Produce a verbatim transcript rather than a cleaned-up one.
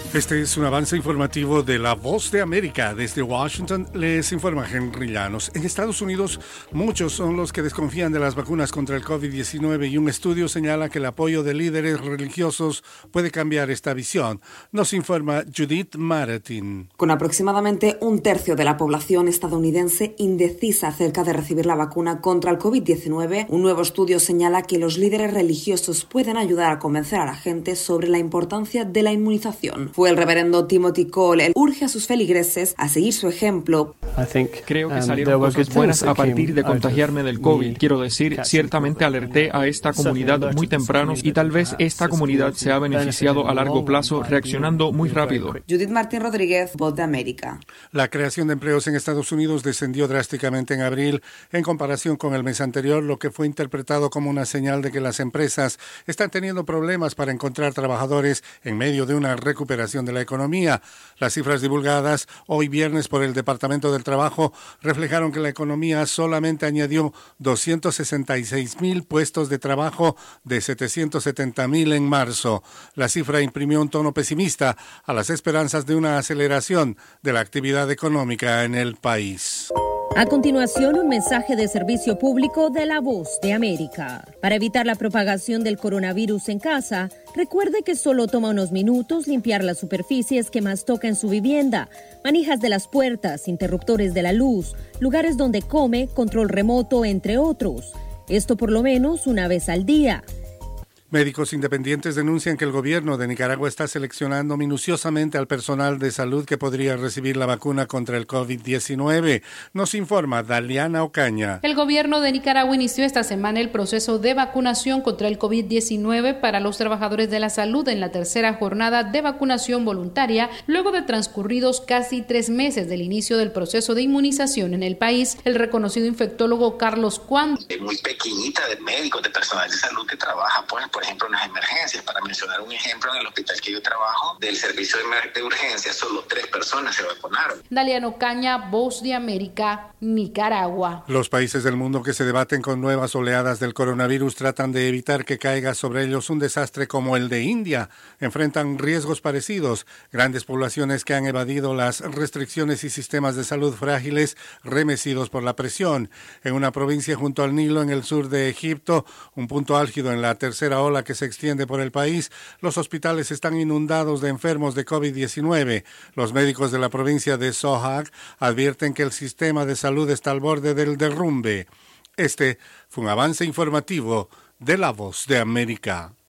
Este es un avance informativo de La Voz de América. Desde Washington les informa Henry Llanos. En Estados Unidos, muchos son los que desconfían de las vacunas contra el COVID diecinueve y un estudio señala que el apoyo de líderes religiosos puede cambiar esta visión. Nos informa Judith Martin. Con aproximadamente un tercio de la población estadounidense indecisa acerca de recibir la vacuna contra el COVID diecinueve, un nuevo estudio señala que los líderes religiosos pueden ayudar a convencer a la gente sobre la importancia de la inmunización. Fue el reverendo Timothy Cole. Él urge a sus feligreses a seguir su ejemplo. Creo que salieron cosas buenas a partir de contagiarme del COVID. Quiero decir, ciertamente alerté a esta comunidad muy temprano y tal vez esta comunidad se ha beneficiado a largo plazo reaccionando muy rápido. Judith Martín Rodríguez, Voz de América. La creación de empleos en Estados Unidos descendió drásticamente en abril en comparación con el mes anterior, lo que fue interpretado como una señal de que las empresas están teniendo problemas para encontrar trabajadores en medio de una recuperación de la economía. Las cifras divulgadas hoy viernes por el Departamento del Trabajo reflejaron que la economía solamente añadió doscientos sesenta y seis mil puestos de trabajo de setecientos setenta mil en marzo. La cifra imprimió un tono pesimista a las esperanzas de una aceleración de la actividad económica en el país. A continuación, un mensaje de servicio público de La Voz de América. Para evitar la propagación del coronavirus en casa, recuerde que solo toma unos minutos limpiar las superficies que más toca en su vivienda, manijas de las puertas, interruptores de la luz, lugares donde come, control remoto, entre otros. Esto por lo menos una vez al día. Médicos independientes denuncian que el gobierno de Nicaragua está seleccionando minuciosamente al personal de salud que podría recibir la vacuna contra el COVID diecinueve. Nos informa Daliana Ocaña. El gobierno de Nicaragua inició esta semana el proceso de vacunación contra el COVID diecinueve para los trabajadores de la salud en la tercera jornada de vacunación voluntaria, luego de transcurridos casi tres meses del inicio del proceso de inmunización en el país. El reconocido infectólogo Carlos Cuán. Muy pequeñita de médicos, de personal de salud que trabaja, pues, por ejemplo, en las emergencias. Para mencionar un ejemplo, en el hospital que yo trabajo, del servicio de urgencia, solo tres personas se vacunaron. Daliano Caña, Voz de América, Nicaragua. Los países del mundo que se debaten con nuevas oleadas del coronavirus tratan de evitar que caiga sobre ellos un desastre como el de India. Enfrentan riesgos parecidos. Grandes poblaciones que han evadido las restricciones y sistemas de salud frágiles remecidos por la presión. En una provincia junto al Nilo, en el sur de Egipto, un punto álgido en la tercera ola que se extiende por el país, los hospitales están inundados de enfermos de COVID diecinueve. Los médicos de la provincia de Sohag advierten que el sistema de salud está al borde del derrumbe. Este fue un avance informativo de La Voz de América.